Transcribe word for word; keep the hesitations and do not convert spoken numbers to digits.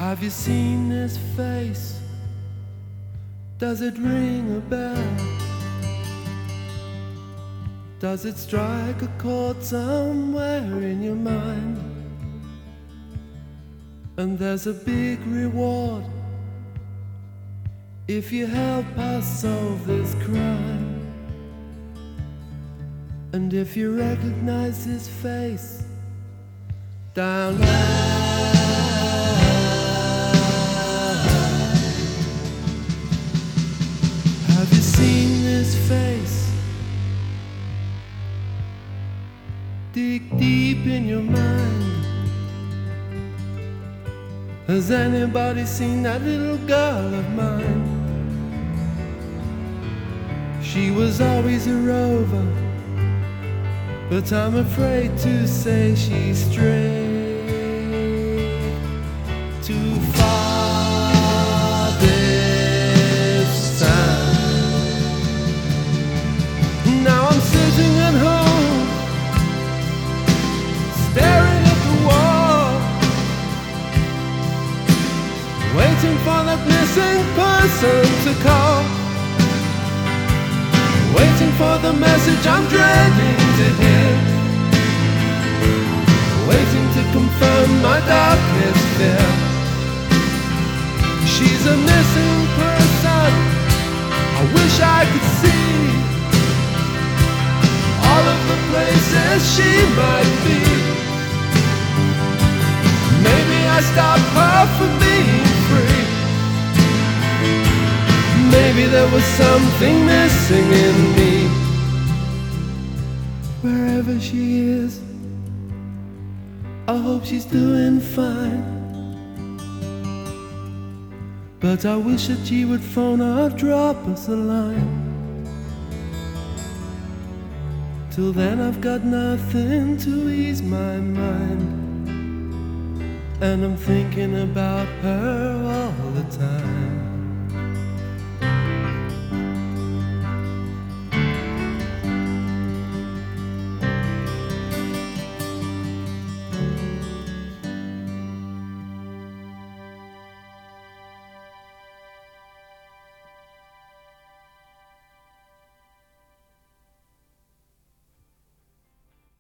Have you seen this face? Does it ring a bell? Does it strike a chord somewhere in your mind? And there's a big reward if you help us solve this crime. And if you recognize his face down there, have you seen this face? Dig deep in your mind. Has anybody seen that little girl of mine? She was always a rover, but I'm afraid to say she's strayed too far this time. Now I'm sitting at home, staring at the wall, waiting for that missing person to call, waiting for the message I'm dreading to hear, waiting to confirm my darkest fear. She's a missing person, I wish I could see all of the places she might be. Maybe I stopped her from being free. Maybe there was something missing in me. Wherever she is, I hope she's doing fine. But I wish that she would phone or drop us a line. Till then I've got nothing to ease my mind, and I'm thinking about her all the time.